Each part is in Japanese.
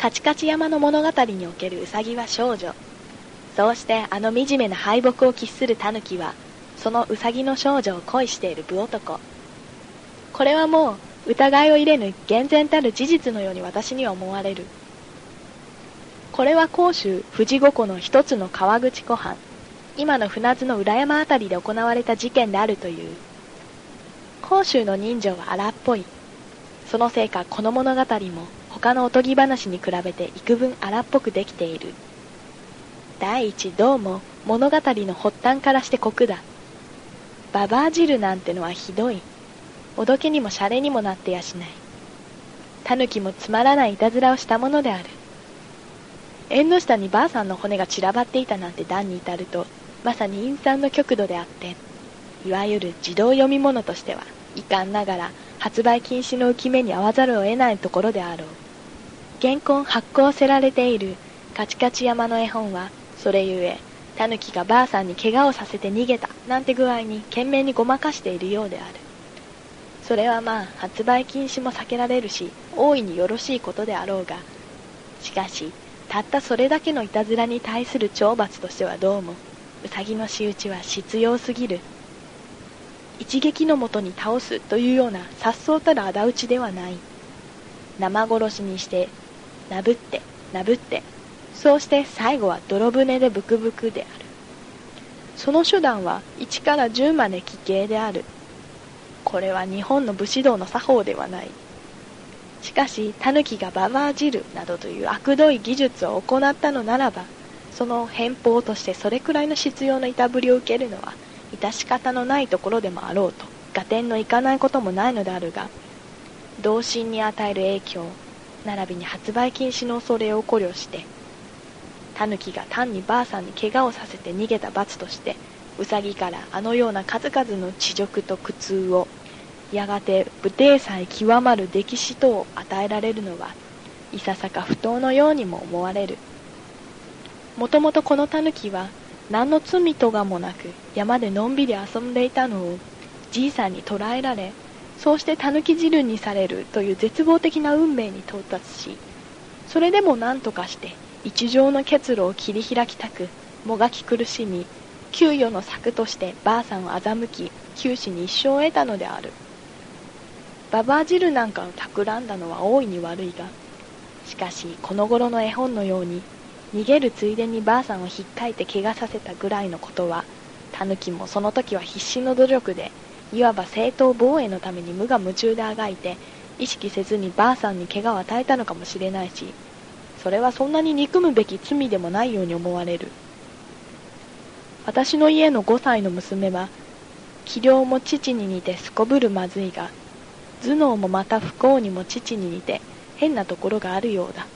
カチカチ山の物語におけるウサギは少女。そうしてあの惨めな敗北を喫するタヌキは、そのウサギの少女を恋している武男。これはもう疑いを入れぬ厳然たる事実のように私には思われる。これは甲州富士五湖の一つの川口湖畔、今の船津の裏山あたりで行われた事件であるという。甲州の人情は荒っぽい。そのせいかこの物語も他のおとぎ話に比べて幾分荒っぽくできている。第一、どうも物語の発端からして酷だ。ババア汁なんてのはひどい。おどけにもシャレにもなってやしない。タヌキもつまらないいたずらをしたものである。縁の下にばあさんの骨が散らばっていたなんて段に至ると、まさに陰惨の極度であって、いわゆる児童読み物としては、遺憾ながら発売禁止の浮き目に遭わざるを得ないところであろう。現今発行せられているカチカチ山の絵本は、それゆえ、タヌキがばあさんに怪我をさせて逃げたなんて具合に懸命にごまかしているようである。それはまあ発売禁止も避けられるし、大いによろしいことであろうが、しかし、たったそれだけのいたずらに対する懲罰としてはどうも、ウサギの仕打ちは執拗すぎる。一撃のもとに倒すというような颯爽たる仇討ちではない。生殺しにして、なぶって、なぶって、そうして最後は泥船でブクブクである。その手段は1から10まで奇形である。これは日本の武士道の作法ではない。しかし、タヌキがババア汁などという悪どい技術を行ったのならば、その返報としてそれくらいの執拗ないたぶりを受けるのは、致し方のないところでもあろうと、合点のいかないこともないのであるが、同心に与える影響、並びに発売禁止の恐れを考慮して、タヌキが単にばあさんに怪我をさせて逃げた罰として、ウサギからあのような数々の恥辱と苦痛を、やがて無体裁極まる溺死とを与えられるのは、いささか不当のようにも思われる。もともとこのタヌキは、何の罪とがもなく山でのんびり遊んでいたのを、じいさんに捕らえられ、そうしてタヌキ汁にされるという絶望的な運命に到達し、それでも何とかして一条の結露を切り開きたく、もがき苦しみ、給与の策としてばあさんを欺き、九死に一生を得たのである。ババア汁なんかを企んだのは大いに悪いが、しかしこの頃の絵本のように、逃げるついでにばあさんをひっかいて怪我させたぐらいのことは、タヌキもその時は必死の努力で、いわば正当防衛のために無我夢中であがいて、意識せずにばあさんに怪我を与えたのかもしれないし、それはそんなに憎むべき罪でもないように思われる。私の家の5歳の娘は、器量も父に似てすこぶるまずいが、頭脳もまた不幸にも父に似て変なところがあるようだ。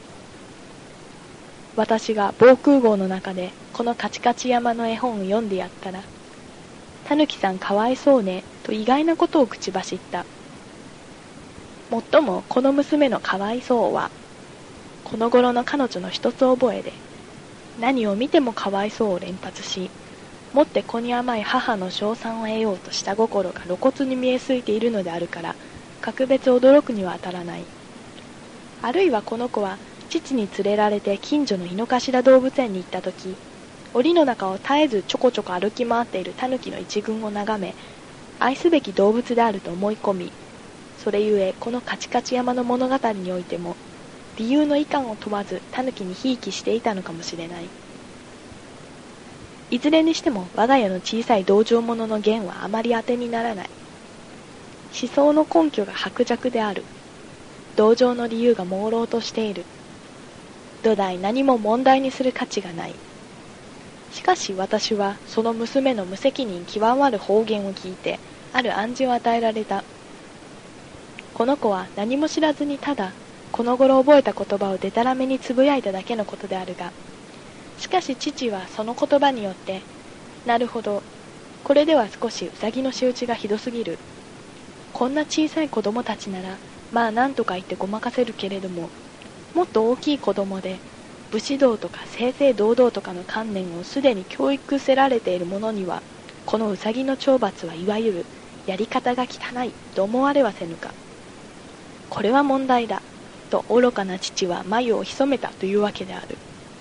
私が防空壕の中でこのカチカチ山の絵本を読んでやったら、タヌキさんかわいそうねと意外なことを口走った。もっともこの娘のかわいそうは、この頃の彼女の一つ覚えで、何を見てもかわいそうを連発し、もって子に甘い母の称賛を得ようとした心が露骨に見えすいているのであるから、格別驚くには当たらない。あるいはこの子は、父に連れられて近所の井の頭動物園に行ったとき、檻の中を絶えずちょこちょこ歩き回っているタヌキの一群を眺め、愛すべき動物であると思い込み、それゆえこのカチカチ山の物語においても、理由のいかんを問わずタヌキにひいきしていたのかもしれない。いずれにしても我が家の小さい同情者の言はあまり当てにならない。思想の根拠が薄弱である。同情の理由が朦朧としている。土台何も問題にする価値がない。しかし私はその娘の無責任極まる方言を聞いて、ある暗示を与えられた。この子は何も知らずにただ、この頃覚えた言葉をでたらめにつぶやいただけのことであるが、しかし父はその言葉によって、なるほど、これでは少しウサギの仕打ちがひどすぎる。こんな小さい子供たちなら、まあ何とか言ってごまかせるけれども、もっと大きい子供で、武士道とか正々堂々とかの観念をすでに教育せられている者には、このウサギの懲罰はいわゆるやり方が汚いと思われはせぬか。これは問題だ、 と愚かな父は眉を潜めたというわけである。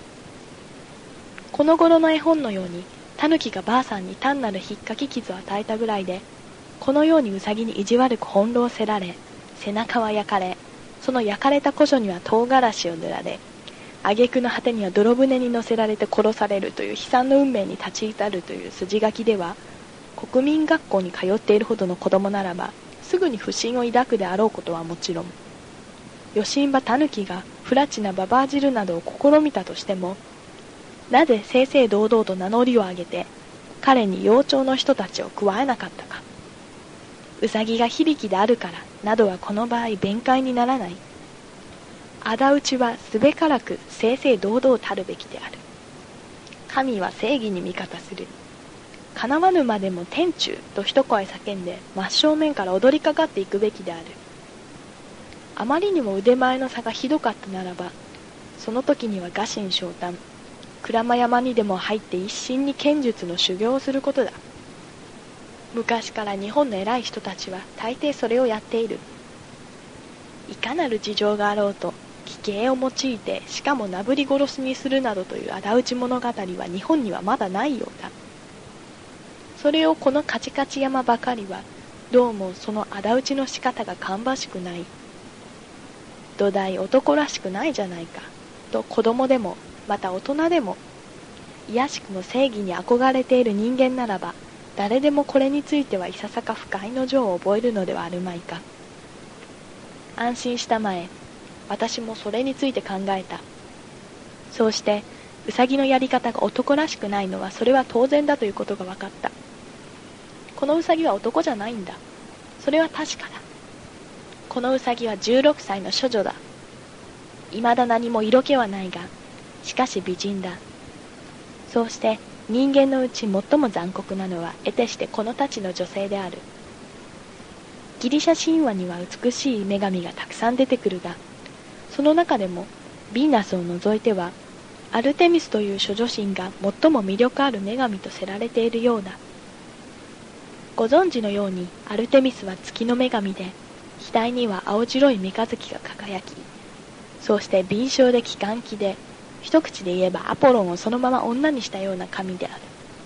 この頃の絵本のように、タヌキがばあさんに単なるひっかき傷を与えたぐらいで、このようにウサギに意地悪く翻弄せられ、背中は焼かれ、その焼かれた古書には唐辛子を塗られ、挙句の果てには泥船に乗せられて殺されるという悲惨な運命に立ち至るという筋書きでは、国民学校に通っているほどの子供ならば、すぐに不審を抱くであろうことはもちろん、よしんばタヌキが不埒なババア汁などを試みたとしても、なぜ正々堂々と名乗りを上げて、彼に幼鳥の人たちを加えなかったか。ウサギが響きであるからなどはこの場合弁解にならない。仇討ちはすべからく正々堂々たるべきである。神は正義に味方する。叶わぬまでも天誅と一声叫んで真正面から踊りかかっていくべきである。あまりにも腕前の差がひどかったならば、その時には臥薪嘗胆、鞍馬山にでも入って一心に剣術の修行をすることだ。昔から日本の偉い人たちは大抵それをやっている。いかなる事情があろうと、奇形を用いてしかもなぶり殺しにするなどという仇討ち物語は日本にはまだないようだ。それをこのカチカチ山ばかりはどうもその仇討ちの仕方が芳しくない。どだい男らしくないじゃないかと子供でもまた大人でも、いやしくも正義に憧れている人間ならば誰でもこれについてはいささか不快の情を覚えるのではあるまいか。安心したまえ、私もそれについて考えた。そうしてウサギのやり方が男らしくないのはそれは当然だということが分かった。このウサギは男じゃないんだ。それは確かだ。このウサギは16歳の処女だ。未だ何も色気はないが、しかし美人だ。そうして人間のうち最も残酷なのは得てしてこのたちの女性である。ギリシャ神話には美しい女神がたくさん出てくるが、その中でもヴィーナスを除いてはアルテミスという処女神が最も魅力ある女神とせられているようだ。ご存知のようにアルテミスは月の女神で、額には青白い三日月が輝き、そうして敏捷で気管気で、一口で言えばアポロンをそのまま女にしたような神である。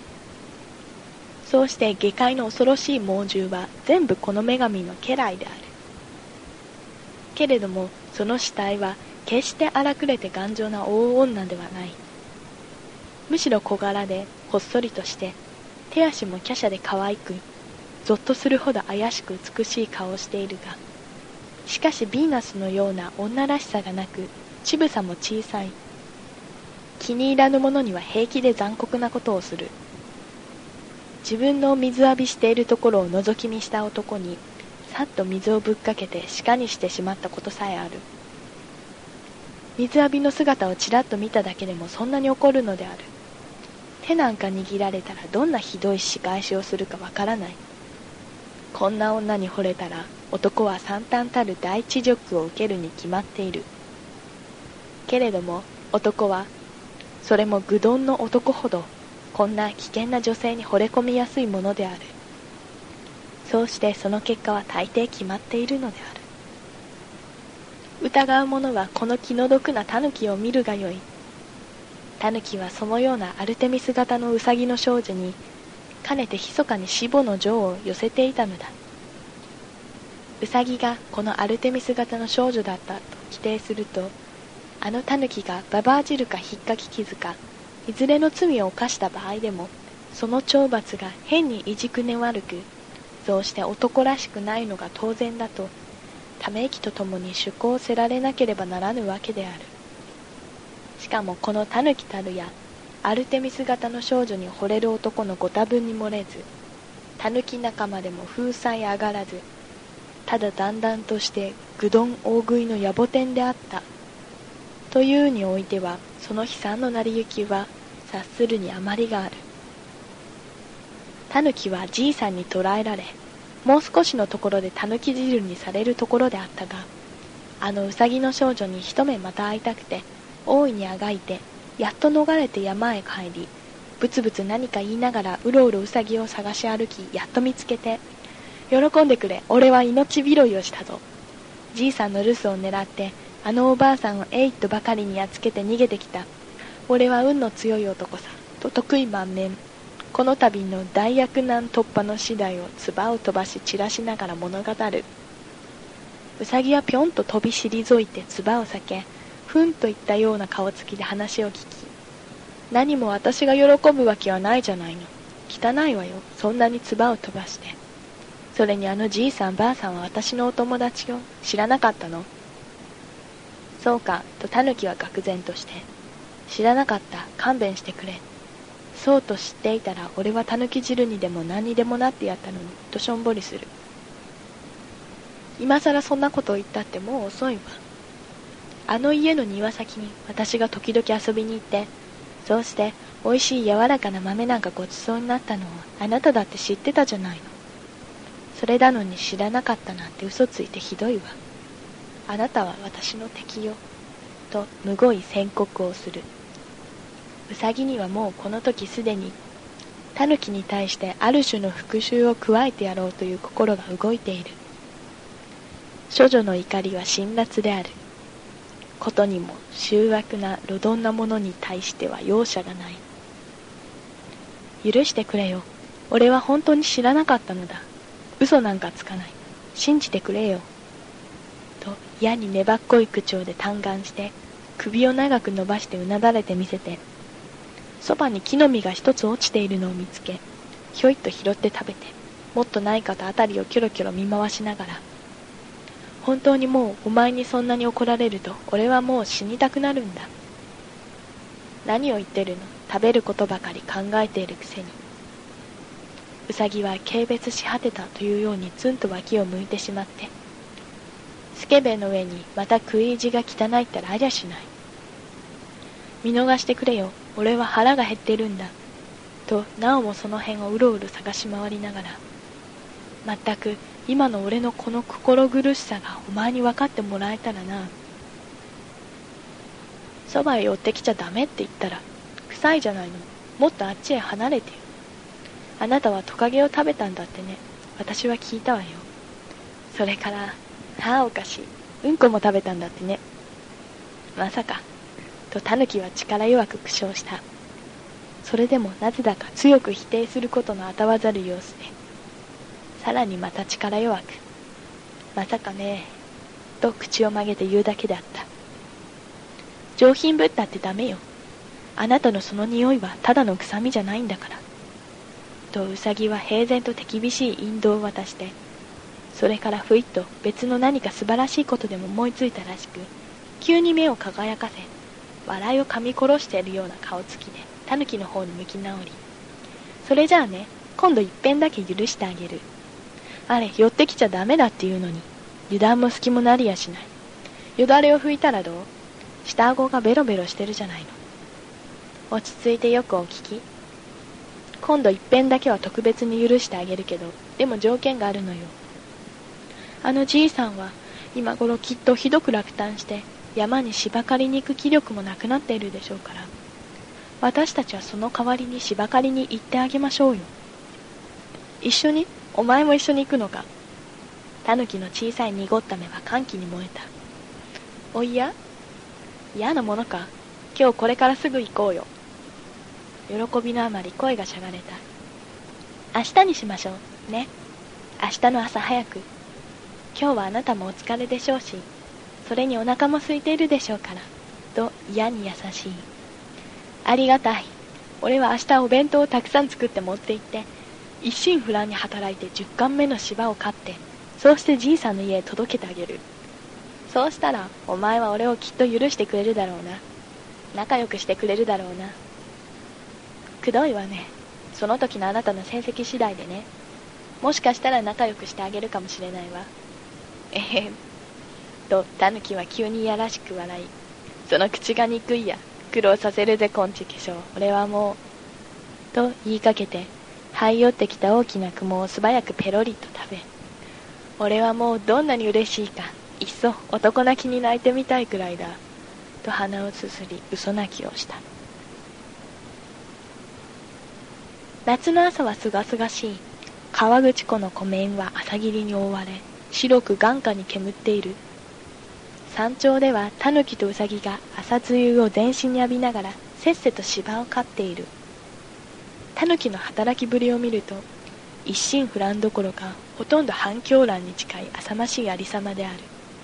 そうして下界の恐ろしい猛獣は全部この女神の家来である。けれどもその死体は決して荒くれて頑丈な大女ではない。むしろ小柄でほっそりとして、手足も華奢で可愛く、ぞっとするほど怪しく美しい顔をしているが、しかしヴィーナスのような女らしさがなく、乳房も小さい。気に入らぬ者には平気で残酷なことをする。自分の水浴びしているところを覗き見した男に、さっと水をぶっかけて鹿にしてしまったことさえある。水浴びの姿をちらっと見ただけでもそんなに怒るのである。手なんか握られたらどんなひどい仕返しをするかわからない。こんな女に惚れたら男は惨憺たる大地獄を受けるに決まっている。けれども男は、それも愚鈍の男ほどこんな危険な女性に惚れ込みやすいものである。そうしてその結果は大抵決まっているのである。疑う者はこの気の毒なタヌキを見るがよい。タヌキはそのようなアルテミス型のウサギの少女にかねて密かに死母の情を寄せていたのだ。ウサギがこのアルテミス型の少女だったと規定すると、あのタヌキがババア汁かひっかき傷かいずれの罪を犯した場合でも、その懲罰が変にいじくね悪く、そうして男らしくないのが当然だとため息とともに主向せられなければならぬわけである。しかもこのタヌキたるやアルテミス型の少女に惚れる男のご多分に漏れず、タヌキ仲間でも風采上がらず、ただだんだんとして愚鈍大食いの野暮天であったというにおいては、その悲惨の成り行きは察するに余りがある。タヌキはじいさんに捕らえられ、もう少しのところでタヌキ汁にされるところであったが、あのウサギの少女に一目また会いたくて大いにあがいて、やっと逃れて山へ帰り、ぶつぶつ何か言いながらうろうろウサギを探し歩き、やっと見つけて、喜んでくれ、俺は命拾いをしたぞ。じいさんの留守を狙ってあのおばあさんをえいっとばかりにやっつけて逃げてきた。俺は運の強い男さ、と得意満面。この度の大悪難突破の次第を唾を飛ばし散らしながら物語る。うさぎはぴょんと飛び退いて唾を避け、ふんといったような顔つきで話を聞き、何も私が喜ぶわけはないじゃないの。汚いわよ、そんなに唾を飛ばして。それにあのじいさんばあさんは私のお友達よ。知らなかったの？そうか、とタヌキは愕然として。知らなかった、勘弁してくれ。そうと知っていたら俺はタヌキ汁にでも何にでもなってやったのに、としょんぼりする。今さらそんなことを言ったってもう遅いわ。あの家の庭先に私が時々遊びに行って、そうしておいしい柔らかな豆なんかごちそうになったのをあなただって知ってたじゃないの。それなのに知らなかったなんて嘘ついてひどいわ。あなたは私の敵よ。とむごい宣告をする。うさぎにはもうこの時すでにタヌキに対してある種の復讐を加えてやろうという心が動いている。処女の怒りは辛辣である。ことにも醜悪な路鈍なものに対しては容赦がない。許してくれよ。俺は本当に知らなかったのだ。嘘なんかつかない。信じてくれよ。と嫌に粘っこい口調で嘆願して首を長く伸ばしてうなだれてみせて、そばに木の実が一つ落ちているのを見つけ、ひょいっと拾って食べて、もっとないかとあたりをキョロキョロ見回しながら、本当にもうお前にそんなに怒られると俺はもう死にたくなるんだ。何を言ってるの。食べることばかり考えているくせに。うさぎは軽蔑し果てたというようにツンと脇を向いてしまって、スケベの上にまた食い意地が汚いったらありゃしない。見逃してくれよ。俺は腹が減ってるんだ。となおもその辺をうろうろ探し回りながら、まったく今の俺のこの心苦しさがお前に分かってもらえたらな。そばへ寄ってきちゃダメって言ったら、臭いじゃないの。もっとあっちへ離れてよ。あなたはトカゲを食べたんだってね。私は聞いたわよ。それから、おかしい。うんこも食べたんだってね。まさか。とタヌキは力弱く苦笑した。それでもなぜだか強く否定することのあたわざる様子で、さらにまた力弱く、まさかねと口を曲げて言うだけであった。上品ぶったってダメよ。あなたのその匂いはただの臭みじゃないんだから。とウサギは平然と手厳しい引導を渡して、それからふいっと別の何か素晴らしいことでも思いついたらしく、急に目を輝かせ、笑いを噛み殺しているような顔つきでタヌキの方に向き直り、それじゃあね、今度一遍だけ許してあげる。あれ、寄ってきちゃダメだっていうのに、油断も隙もなりやしない。よだれを拭いたらどう？下顎がベロベロしてるじゃないの。落ち着いてよくお聞き。今度一遍だけは特別に許してあげるけど、でも条件があるのよ。あのじいさんは今頃きっとひどく落胆して山に芝刈りに行く気力もなくなっているでしょうから、私たちはその代わりに芝刈りに行ってあげましょうよ。一緒に？お前も一緒に行くのか。タヌキの小さい濁った目は歓喜に燃えた。おいや？嫌なものか。今日これからすぐ行こうよ。喜びのあまり声がしゃがれた。明日にしましょうね。明日の朝早く。今日はあなたもお疲れでしょうし、それにお腹も空いているでしょうから、と嫌に優しい。ありがたい。俺は明日お弁当をたくさん作って持って行って、一心不乱に働いて10貫目の芝を刈って、そうしてじいさんの家へ届けてあげる。そうしたらお前は俺をきっと許してくれるだろうな。仲良くしてくれるだろうな。くどいわね。その時のあなたの成績次第でね。もしかしたら仲良くしてあげるかもしれないわ。とタヌキは急にいやらしく笑い、その口が憎いや。苦労させるぜこんち化粧。俺はもう。と言いかけて、這い寄ってきた大きな雲を素早くペロリと食べ、俺はもうどんなに嬉しいか、いっそ男泣きに泣いてみたいくらいだ。と鼻をすすり嘘泣きをした。夏の朝はすがすがしい。川口湖の湖面は朝霧に覆われ、白く眼下に煙っている。 山頂ではタヌキとウサギが朝露を全身に浴びながらせっせと芝を刈っている。タヌキの働きぶりを見ると一心不乱どころかほとんど半狂乱に近い浅ましいありさまである。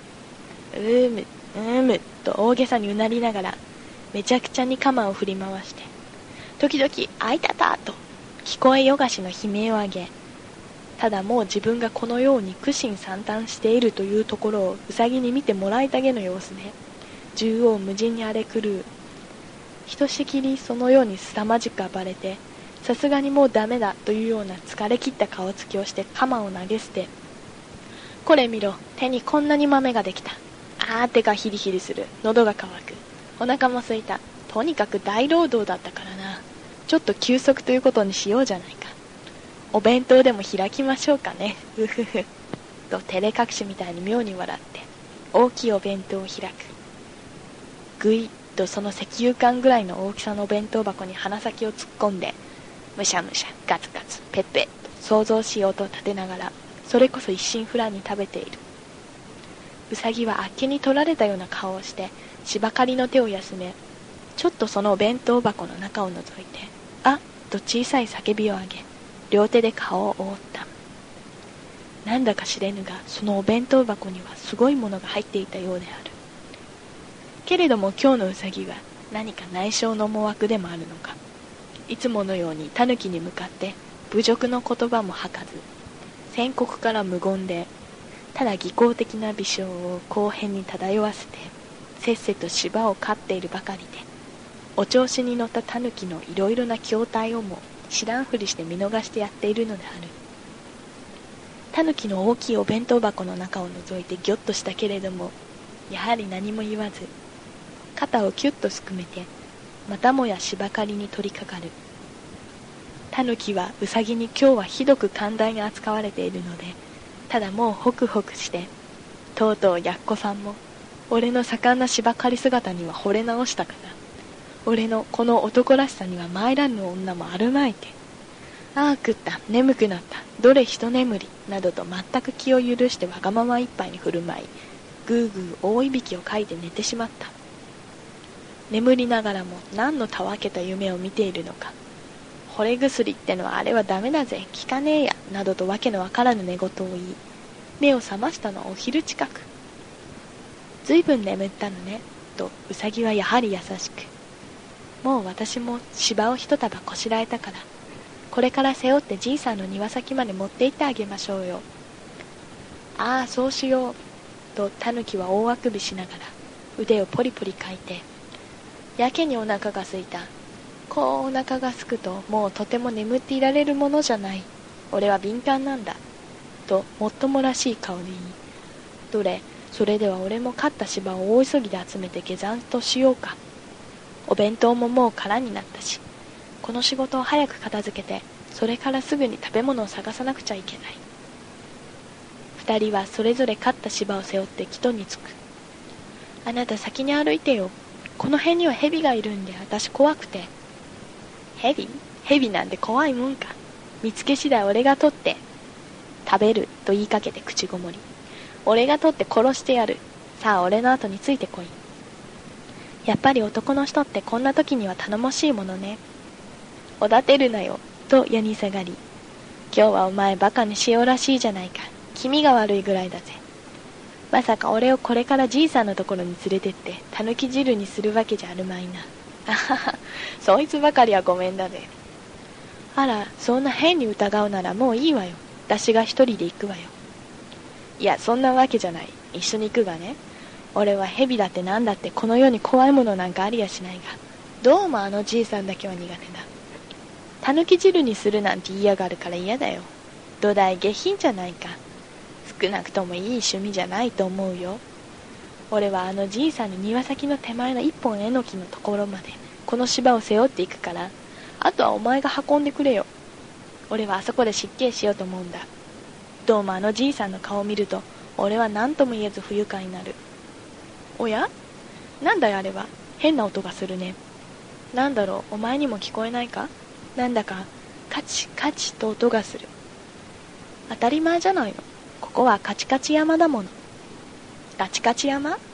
と大げさにうなりながらめちゃくちゃに鎌を振り回して、時々あいたたと聞こえよがしの悲鳴を上げ、ただもう自分がこのように苦心惨憺しているというところをウサギに見てもらいたげの様子で縦横無尽に荒れ狂う。ひとしきりそのように凄まじく暴れて、さすがにもうダメだというような疲れ切った顔つきをして鎌を投げ捨て、これ見ろ、手にこんなに豆ができた。手がヒリヒリする。喉が渇く。お腹も空いた。とにかく大労働だったからな。ちょっと休息ということにしようじゃないか。お弁当でも開きましょうかね。うふふ。と照れ隠しみたいに妙に笑って大きいお弁当を開く。ぐいっとその石油缶ぐらいの大きさのお弁当箱に鼻先を突っ込んで、むしゃむしゃガツガツペッペッと想像しい音を立てながら、それこそ一心不乱に食べている。ウサギはあっけに取られたような顔をして芝刈りの手を休め、ちょっとそのお弁当箱の中を覗いて、あっと小さい叫びを上げ、両手で顔を覆った。なんだか知れぬがそのお弁当箱にはすごいものが入っていたようである。けれども今日のウサギは何か内省の思惑でもあるのか、いつものようにタヌキに向かって侮辱の言葉も吐かず、宣告から無言でただ技巧的な微笑を後編に漂わせてせっせと芝を刈っているばかりで、お調子に乗ったタヌキのいろいろな筐体をも知らんふりして見逃してやっているのである。タヌキの大きいお弁当箱の中を覗いてギョッとしたけれども、やはり何も言わず肩をキュッとすくめてまたもや芝刈りに取り掛かる。タヌキはウサギに今日はひどく寛大に扱われているので、ただもうホクホクして、とうとうやっこさんも俺の盛んな芝刈り姿には惚れ直したから、俺のこの男らしさには参らぬ女もあるまいて、食った、眠くなった、どれ一眠りなどと全く気を許してわがままいっぱいに振る舞い、ぐーぐー大いびきをかいて寝てしまった。眠りながらも何のたわけた夢を見ているのか、惚れ薬ってのはあれはダメだぜ、効かねえやなどとわけのわからぬ寝言を言い、目を覚ましたのはお昼近く。ずいぶん眠ったのねとウサギはやはり優しく、もう私も芝を一束こしらえたから、これから背負ってじいさんの庭先まで持って行ってあげましょうよ。そうしようとタヌキは大あくびしながら腕をポリポリかいて、やけにお腹が空いた。こうお腹がすくともうとても眠っていられるものじゃない。俺は敏感なんだ。ともっともらしい顔で言い、どれ、それでは俺も刈った芝を大急ぎで集めて下山としようか。お弁当ももう空になったし、この仕事を早く片付けて、それからすぐに食べ物を探さなくちゃいけない。二人はそれぞれ刈った芝を背負って木戸に着く。あなた先に歩いてよ。この辺には蛇がいるんで私怖くて。蛇なんて怖いもんか。見つけ次第俺が取って食べると言いかけて口ごもり。俺が取って殺してやる。さあ俺の後についてこい。やっぱり男の人ってこんな時には頼もしいものね。おだてるなよと矢に下がり、今日はお前バカにしようらしいじゃないか。気味が悪いぐらいだぜ。まさか俺をこれからじいさんのところに連れてってたぬき汁にするわけじゃあるまいな。あはは、そいつばかりはごめんだぜ。あら、そんな変に疑うならもういいわよ。私が一人で行くわよ。いや、そんなわけじゃない。一緒に行くがね。俺は蛇だってなんだってこの世に怖いものなんかありやしないが、どうもあのじいさんだけは苦手だ。たぬき汁にするなんて言いやがるから嫌だよ。どだい下品じゃないか。少なくともいい趣味じゃないと思うよ。俺はあのじいさんの庭先の手前の一本えのきのところまでこの芝を背負っていくから、あとはお前が運んでくれよ。俺はあそこで失敬しようと思うんだ。どうもあのじいさんの顔を見ると俺は何とも言えず不愉快になる。おや、なんだよあれは。変な音がするね。なんだろう、お前にも聞こえないか。なんだかカチカチと音がする。当たり前じゃないの。ここはカチカチ山だもの。カチカチ山？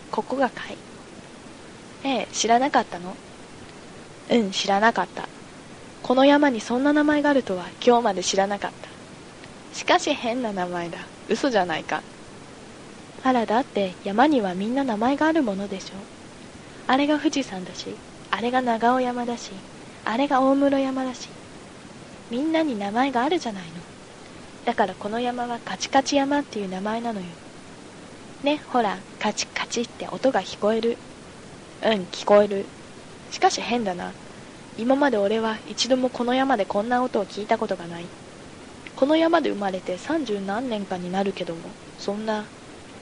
ここがかい？ええ、知らなかったの？うん、知らなかった。この山にそんな名前があるとは今日まで知らなかった。しかし変な名前だ。嘘じゃないか。あら、だって山にはみんな名前があるものでしょ。あれが富士山だし、あれが長尾山だし、あれが大室山だし、みんなに名前があるじゃないの。だからこの山はカチカチ山っていう名前なのよ。ね、ほら、カチカチって音が聞こえる。うん、聞こえる。しかし変だな。今まで俺は一度もこの山でこんな音を聞いたことがない。この山で生まれて30何年かになるけども、そんな。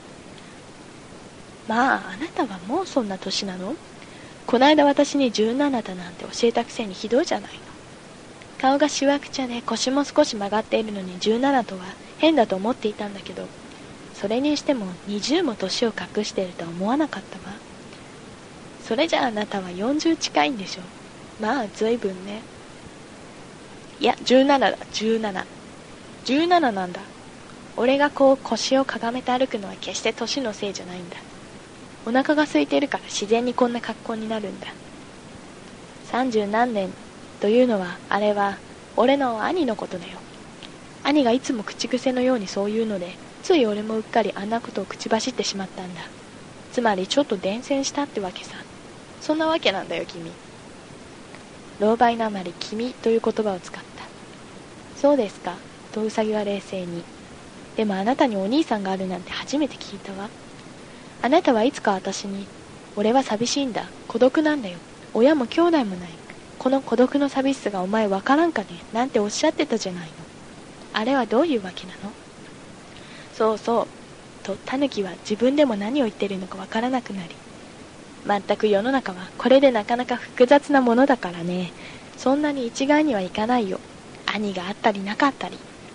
まあ、あなたはもうそんな年なの？こないだ私に17だなんて教えたくせにひどいじゃないの。顔がしわくちゃで腰も少し曲がっているのに17とは変だと思っていたんだけど、それにしても20も年を隠しているとは思わなかったわ。それじゃああなたは40近いんでしょ。まあ随分ね。いや17だ、17。17なんだ。俺がこう腰をかがめて歩くのは決して年のせいじゃないんだ。お腹が空いているから自然にこんな格好になるんだ。30何年というのは、あれは俺の兄のことだよ。兄がいつも口癖のようにそう言うので、つい俺もうっかりあんなことを口走ってしまったんだ。つまりちょっと伝染したってわけさ。そんなわけなんだよ君。老媒のあまり君という言葉を使った。そうですか、とウサギは冷静に。でもあなたにお兄さんがあるなんて初めて聞いたわ。あなたはいつか私に、俺は寂しいんだ、孤独なんだよ、親も兄弟もない、この孤独の寂しさがお前わからんかね、なんておっしゃってたじゃないの。あれはどういうわけなの？そうそう、とタヌキは自分でも何を言ってるのかわからなくなり、全く世の中はこれでなかなか複雑なものだからね。そんなに一概にはいかないよ。兄があったりなかったり。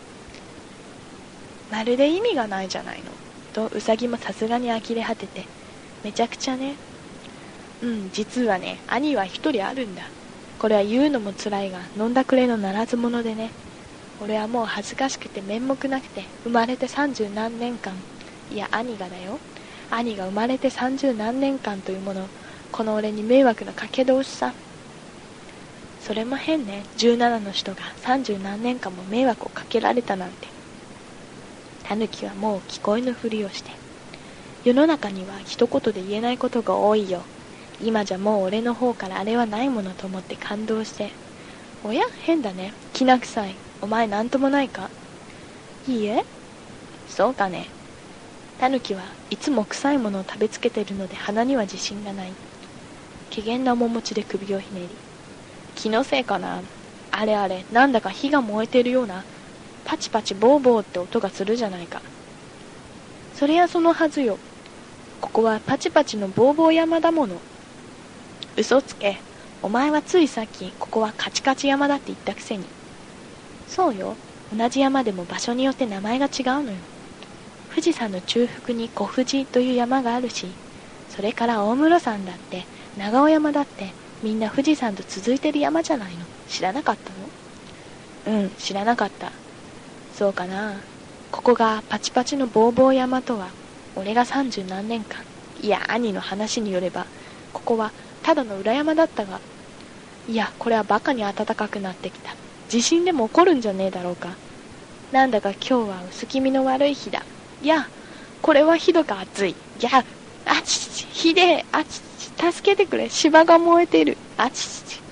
まるで意味がないじゃないの。とウサギもさすがに呆れ果てて、めちゃくちゃね。うん、実はね、兄は一人あるんだ。これは言うのもつらいが、飲んだくれのならず者でね。俺はもう恥ずかしくて面目なくて、生まれて30何年間、いや兄がだよ。兄が生まれて30何年間というもの、この俺に迷惑なかけ通しさ。それも変ね、17の人が30何年間も迷惑をかけられたなんて。タヌキはもう聞こえぬふりをして、世の中には一言で言えないことが多いよ。今じゃもう俺の方からあれはないものと思って感動して、おや変だね、きな臭い、お前なんともないか？いいえ。そうかね。タヌキはいつも臭いものを食べつけているので鼻には自信がない。怪げな面持ちで首をひねり、気のせいかな。あれあれ、なんだか火が燃えているような、パチパチボーボーって音がするじゃないか。それはそのはずよ。ここはパチパチのボーボー山だもの。嘘つけ。お前はついさっきここはカチカチ山だって言ったくせに。そうよ。同じ山でも場所によって名前が違うのよ。富士山の中腹に小富士という山があるし、それから大室山だって長尾山だってみんな富士山と続いてる山じゃないの。知らなかったの？うん、知らなかった。そうかな。ここがパチパチのボーボー山とは、俺が30何年間、いや兄の話によれば、ここはただの裏山だったが、いやこれはバカに暖かくなってきた。地震でも起こるんじゃねえだろうか。なんだか今日は薄気味の悪い日だ。いやこれはひどく暑い。いやあちちひでえ、あちち助けてくれ、芝が燃えている。あちち